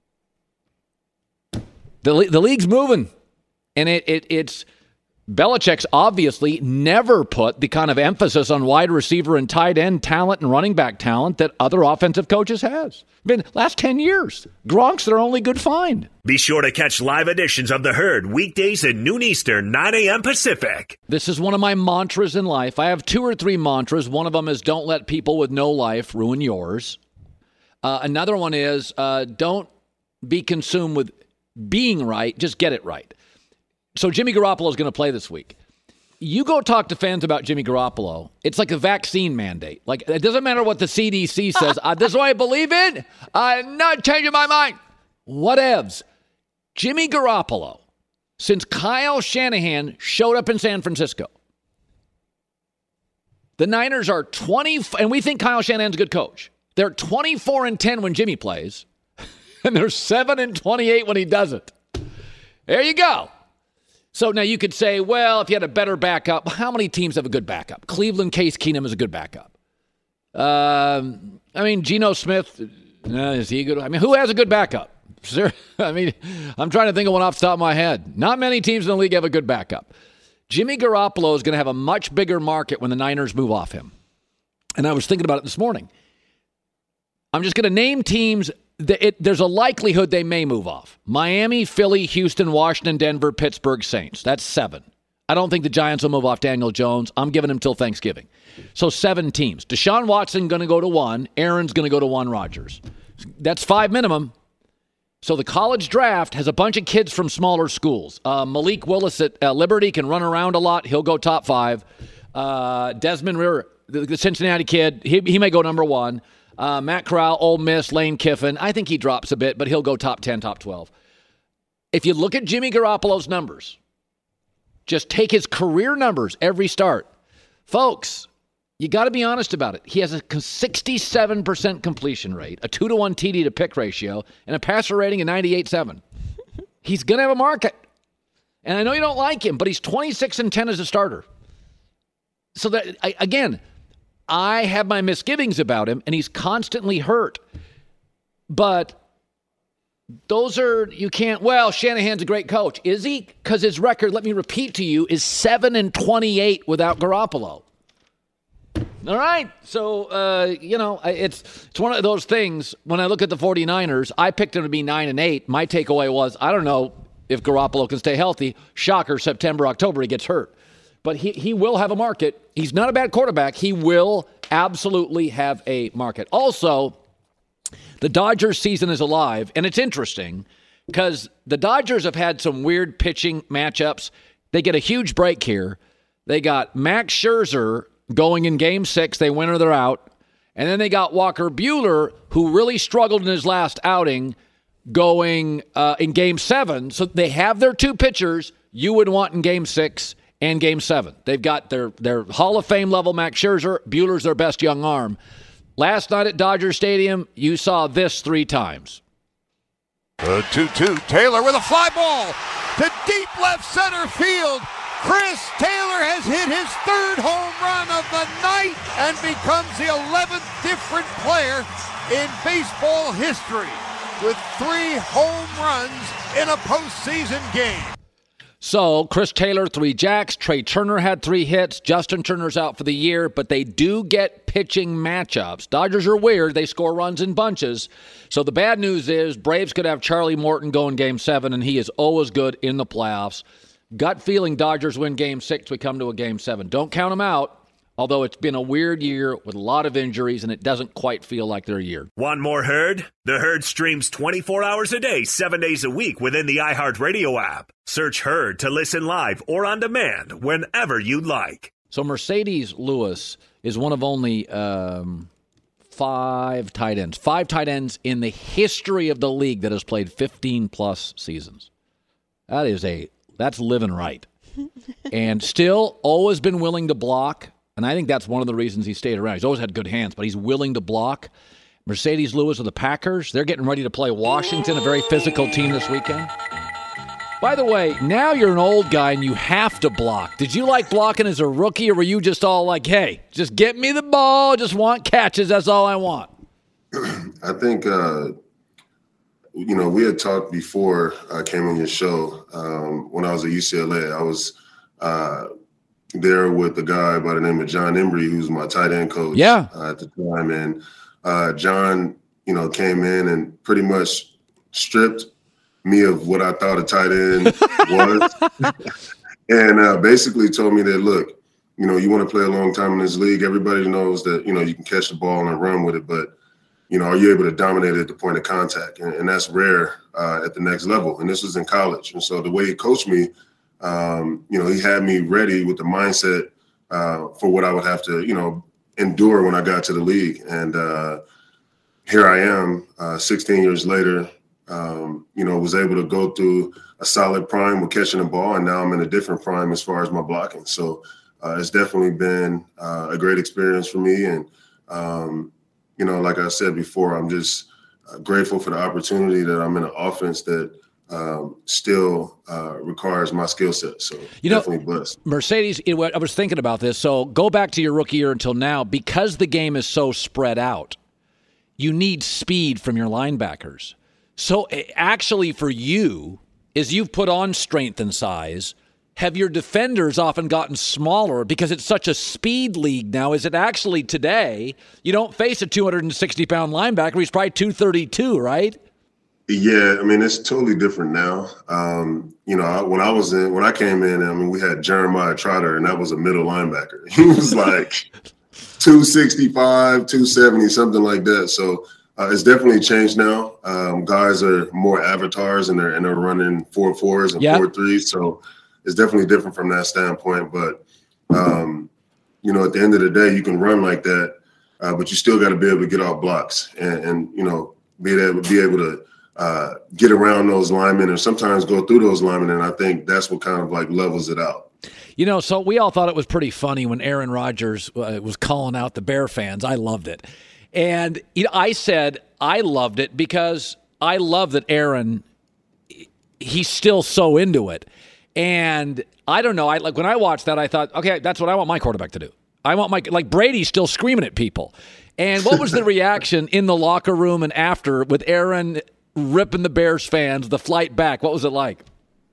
The league's moving. And it's Belichick's obviously never put the kind of emphasis on wide receiver and tight end talent and running back talent that other offensive coaches has. Last 10 years, Gronk's their only good find. Be sure to catch live editions of The Herd weekdays at noon Eastern, 9 a.m. Pacific. This is one of my mantras in life. I have 2 or 3 mantras. One of them is don't let people with no life ruin yours. Another one is don't be consumed with being right, just get it right. So Jimmy Garoppolo is going to play this week. You go talk to fans about Jimmy Garoppolo. It's like a vaccine mandate. Like, it doesn't matter what the CDC says. This is what I believe in. I'm not changing my mind. Whatevs. Jimmy Garoppolo, since Kyle Shanahan showed up in San Francisco, the Niners are 20, and we think Kyle Shanahan's a good coach. They're 24-10 when Jimmy plays, and they're 7-28 when he doesn't. There you go. So now you could say, well, if you had a better backup, how many teams have a good backup? Cleveland, Case Keenum is a good backup. Geno Smith, is he good? Who has a good backup? Sure. I'm trying to think of one off the top of my head. Not many teams in the league have a good backup. Jimmy Garoppolo is going to have a much bigger market when the Niners move off him. And I was thinking about it this morning. I'm just going to name teams. There's a likelihood they may move off. Miami, Philly, Houston, Washington, Denver, Pittsburgh, Saints. That's 7. I don't think the Giants will move off Daniel Jones. I'm giving him till Thanksgiving. So 7 teams. Deshaun Watson going to go to 1. Aaron's going to go to 1. Rodgers. That's 5 minimum. So the college draft has a bunch of kids from smaller schools. Malik Willis at Liberty can run around a lot. He'll go top 5. Desmond Ridder, the Cincinnati kid, he may go number 1. Matt Corral, Ole Miss, Lane Kiffin. I think he drops a bit, but he'll go top 10, top 12. If you look at Jimmy Garoppolo's numbers, just take his career numbers every start. Folks, you got to be honest about it. He has a 67% completion rate, a 2-to-1 TD to pick ratio, and a passer rating of 98.7. He's going to have a market. And I know you don't like him, but he's 26-10 as a starter. So that, I have my misgivings about him, and he's constantly hurt. But those are, you can't, Shanahan's a great coach. Is he? Because his record, let me repeat to you, is 7-28 without Garoppolo. All right. So, it's one of those things. When I look at the 49ers, I picked them to be 9-8. My takeaway was, I don't know if Garoppolo can stay healthy. Shocker, September, October, he gets hurt. But he will have a market. He's not a bad quarterback. He will absolutely have a market. Also, the Dodgers season is alive, and it's interesting because the Dodgers have had some weird pitching matchups. They get a huge break here. They got Max Scherzer going in Game 6. They win or they're out. And then they got Walker Buehler, who really struggled in his last outing, going in Game 7. So they have their 2 pitchers you would want in Game 6. And Game 7. They've got their Hall of Fame level Max Scherzer. Buehler's their best young arm. Last night at Dodger Stadium, you saw this 3 times. 2-2. Taylor with a fly ball to deep left center field. Chris Taylor has hit his 3rd home run of the night and becomes the 11th different player in baseball history with 3 home runs in a postseason game. So, Chris Taylor, 3 jacks. Trey Turner had 3 hits. Justin Turner's out for the year, but they do get pitching matchups. Dodgers are weird. They score runs in bunches. So the bad news is Braves could have Charlie Morton go in Game 7, and he is always good in the playoffs. Gut feeling Dodgers win Game 6. We come to a Game 7. Don't count them out. Although it's been a weird year with a lot of injuries, and it doesn't quite feel like their year. Want more Herd? The Herd streams 24 hours a day, 7 days a week within the iHeartRadio app. Search Herd to listen live or on demand whenever you'd like. So Mercedes Lewis is one of only 4 5 tight ends. 5 tight ends in the history of the league that has played 15-plus seasons. That's living right. And still always been willing to block, and I think that's one of the reasons he stayed around. He's always had good hands, but he's willing to block. Mercedes Lewis of the Packers, they're getting ready to play Washington, a very physical team this weekend. By the way, now you're an old guy and you have to block. Did you like blocking as a rookie, or were you just all like, hey, just get me the ball, just want catches, that's all I want? I think, we had talked before I came on your show. When I was at UCLA, I was there with a guy by the name of John Embry, who's my tight end coach at the time. And John, came in and pretty much stripped me of what I thought a tight end was. And basically told me that, look, you want to play a long time in this league. Everybody knows that, you can catch the ball and run with it, but, are you able to dominate at the point of contact? And that's rare at the next level. And this was in college. And so the way he coached me, he had me ready with the mindset for what I would have to, endure when I got to the league. And here I am 16 years later, was able to go through a solid prime with catching the ball, and now I'm in a different prime as far as my blocking. So it's definitely been a great experience for me. And, like I said before, I'm just grateful for the opportunity that I'm in an offense that still requires my skill set. So definitely blessed. Mercedes, I was thinking about this. So go back to your rookie year until now. Because the game is so spread out, you need speed from your linebackers. So actually for you, as you've put on strength and size, have your defenders often gotten smaller because it's such a speed league now? Is it actually today, you don't face a 260-pound linebacker, he's probably 232, right? Yeah, it's totally different now. When I came in, we had Jeremiah Trotter, and that was a middle linebacker. He was like 265, 270, something like that. So it's definitely changed now. Guys are more avatars, and they're running 4.4s and 4.3s. So it's definitely different from that standpoint. But at the end of the day, you can run like that, but you still got to be able to get off blocks and be able to get around those linemen and sometimes go through those linemen. And I think that's what kind of like levels it out. So we all thought it was pretty funny when Aaron Rodgers was calling out the Bear fans. I loved it. And I said I loved it because I love that Aaron, he's still so into it. And I don't know, when I watched that, I thought, okay, that's what I want my quarterback to do. I want Brady's still screaming at people. And what was the reaction in the locker room and after with Aaron ripping the Bears fans, the flight back? What was it like?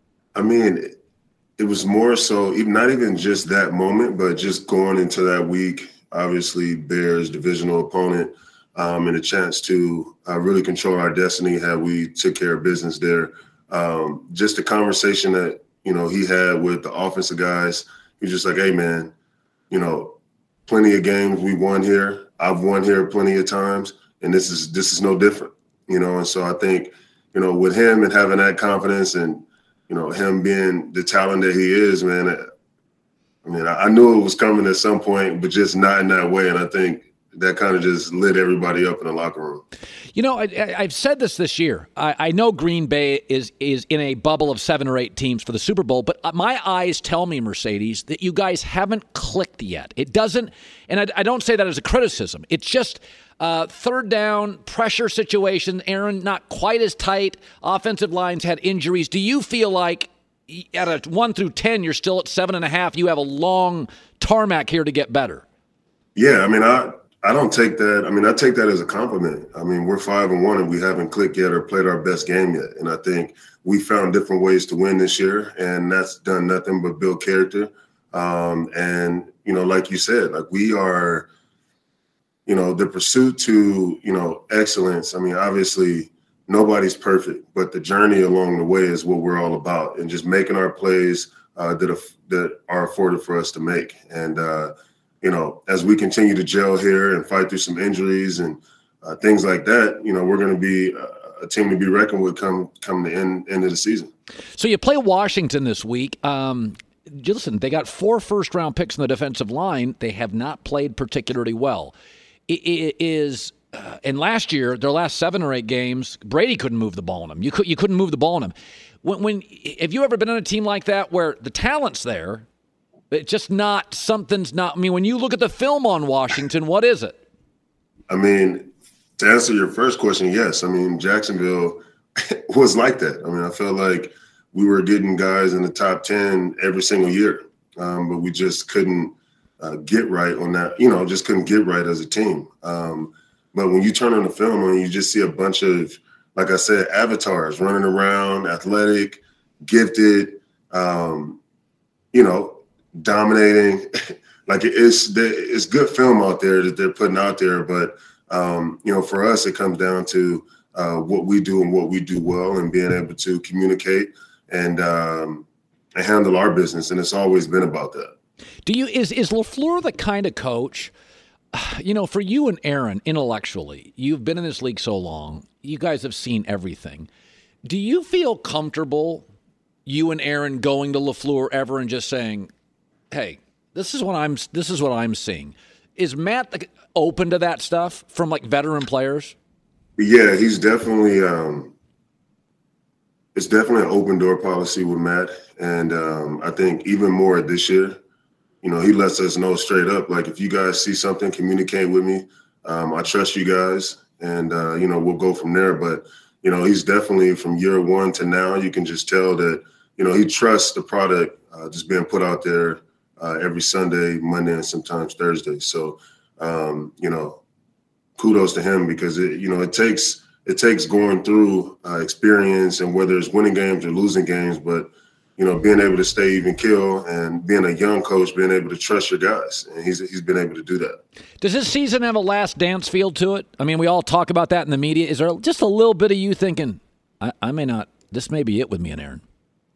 It was more so, not even just that moment, but just going into that week, obviously Bears divisional opponent, and a chance to really control our destiny had we took care of business there. Just the conversation that, he had with the offensive guys, he was just like, hey, man, plenty of games we won here. I've won here plenty of times, and this is no different, And so I think, with him and having that confidence and, him being the talent that he is, man, I knew it was coming at some point, but just not in that way. And I think that kind of just lit everybody up in the locker room. I've said this year. I know Green Bay is in a bubble of 7 or 8 teams for the Super Bowl, but my eyes tell me, Mercedes, that you guys haven't clicked yet. It doesn't, and I don't say that as a criticism. It's just third down, pressure situation. Aaron, not quite as tight. Offensive lines had injuries. Do you feel like at a 1 through 10, you're still at 7.5? You have a long tarmac here to get better. Yeah, I don't take that. I take that as a compliment. We're 5-1 and we haven't clicked yet or played our best game yet. And I think we found different ways to win this year, and that's done nothing but build character. And, like you said, we are, the pursuit to, excellence. Obviously nobody's perfect, but the journey along the way is what we're all about, and just making our plays that are afforded for us to make. And, as we continue to gel here and fight through some injuries and things like that, we're going to be a team to be reckoned with come the end of the season. So you play Washington this week. Listen, they got 4 first-round picks in the defensive line. They have not played particularly well. Is And last year, their last 7 or 8 games, Brady couldn't move the ball in them. You couldn't move the ball in them. Have you ever been on a team like that where the talent's there, but just not something's not? I mean, when you look at the film on Washington, what is it? I mean, to answer your first question, yes. I mean, Jacksonville was like that. I mean, I felt like we were getting guys in the top 10 every single year, but we just couldn't get right on that. Just couldn't get right as a team. But when you turn on the film and you just see a bunch of, like I said, avatars running around, athletic, gifted, dominating. Like it's good film out there that they're putting out there. But, for us, it comes down to what we do and what we do well and being able to communicate and handle our business. And it's always been about that. Is LaFleur the kind of coach, for you and Aaron, intellectually, you've been in this league so long, you guys have seen everything. Do you feel comfortable, you and Aaron, going to LaFleur ever and just saying, hey, this is what I'm seeing? Is Matt open to that stuff from like veteran players? Yeah, he's definitely it's definitely an open door policy with Matt. And I think even more this year, he lets us know straight up, like, if you guys see something, communicate with me. I trust you guys, and, we'll go from there. But, he's definitely, from year one to now, you can just tell that, he trusts the product just being put out there every Sunday, Monday, and sometimes Thursday. So, kudos to him, because, it takes going through experience, and whether it's winning games or losing games, but being able to stay even keel, and being a young coach, being able to trust your guys. And he's been able to do that. Does this season have a last dance feel to it? I mean, we all talk about that in the media. Is there just a little bit of you thinking, I may not, this may be it with me and Aaron?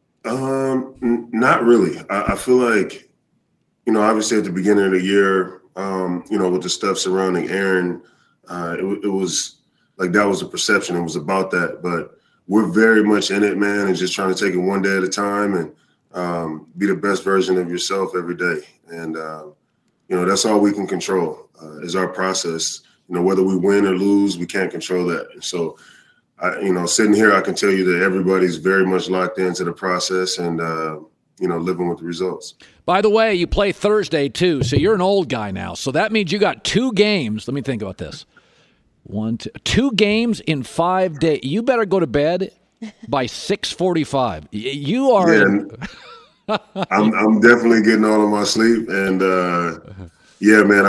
Not really. I feel like, obviously at the beginning of the year, with the stuff surrounding Aaron, it was like that was a perception. It was about that. But we're very much in it, man, and just trying to take it one day at a time and be the best version of yourself every day. And, that's all we can control is our process. Whether we win or lose, we can't control that. And so, sitting here, I can tell you that everybody's very much locked into the process and, living with the results. By the way, you play Thursday, too, so you're an old guy now. So that means you got 2 games. Let me think about this. 2 games in 5 days. You better go to bed by 6:45. You are. Yeah, I'm definitely getting all of my sleep, and yeah, man,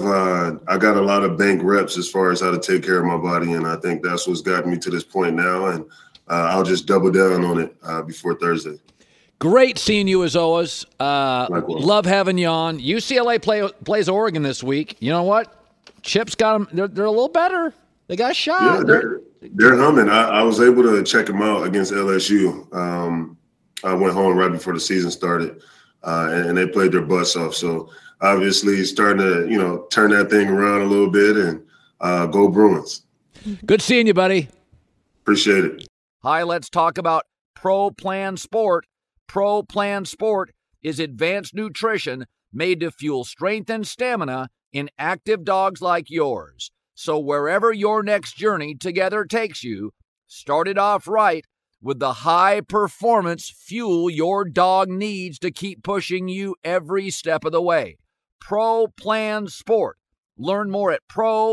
I got a lot of bank reps as far as how to take care of my body, and I think that's what's gotten me to this point now, and I'll just double down on it before Thursday. Great seeing you as always. Love having you on. UCLA plays Oregon this week. You know what? Chip's got them. They're a little better. They got a shot. Yeah, they're humming. I was able to check them out against LSU. I went home right before the season started, and they played their butts off. So obviously starting to, turn that thing around a little bit and go Bruins. Good seeing you, buddy. Appreciate it. Hi, let's talk about Pro Plan Sport. Pro Plan Sport is advanced nutrition made to fuel strength and stamina in active dogs like yours. So wherever your next journey together takes you, start it off right with the high-performance fuel your dog needs to keep pushing you every step of the way. Pro Plan Sport. Learn more at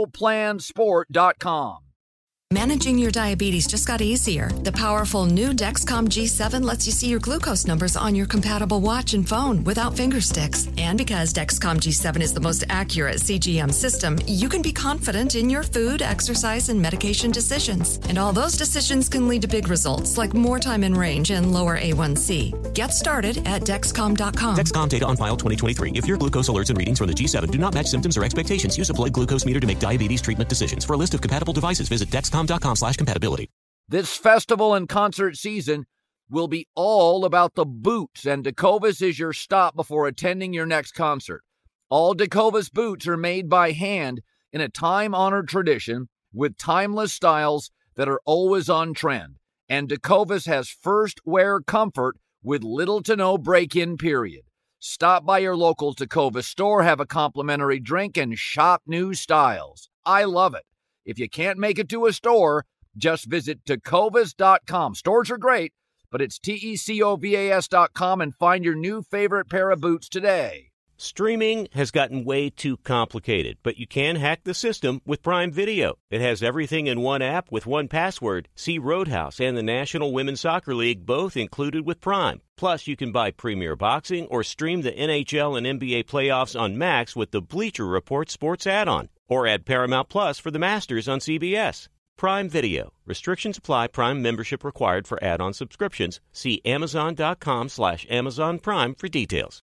ProPlansport.com. Managing your diabetes just got easier. The powerful new Dexcom G7 lets you see your glucose numbers on your compatible watch and phone without finger sticks. And because Dexcom G7 is the most accurate CGM system, you can be confident in your food, exercise, and medication decisions. And all those decisions can lead to big results, like more time in range and lower A1C. Get started at Dexcom.com. Dexcom data on file 2023. If your glucose alerts and readings from the G7 do not match symptoms or expectations, use a blood glucose meter to make diabetes treatment decisions. For a list of compatible devices, visit Dexcom.com/compatibility. This festival and concert season will be all about the boots, and Tecovas is your stop before attending your next concert. All Tecovas boots are made by hand in a time-honored tradition with timeless styles that are always on trend. And Tecovas has first wear comfort with little to no break-in period. Stop by your local Tecovas store, have a complimentary drink, and shop new styles. I love it. If you can't make it to a store, just visit tecovas.com. Stores are great, but it's TECOVAS.com and find your new favorite pair of boots today. Streaming has gotten way too complicated, but you can hack the system with Prime Video. It has everything in one app with one password. See Roadhouse and the National Women's Soccer League both included with Prime. Plus, you can buy Premier Boxing or stream the NHL and NBA playoffs on Max with the Bleacher Report Sports add-on. Or add Paramount Plus for the Masters on CBS. Prime Video. Restrictions apply. Prime membership required for add-on subscriptions. See Amazon.com/Amazon Prime for details.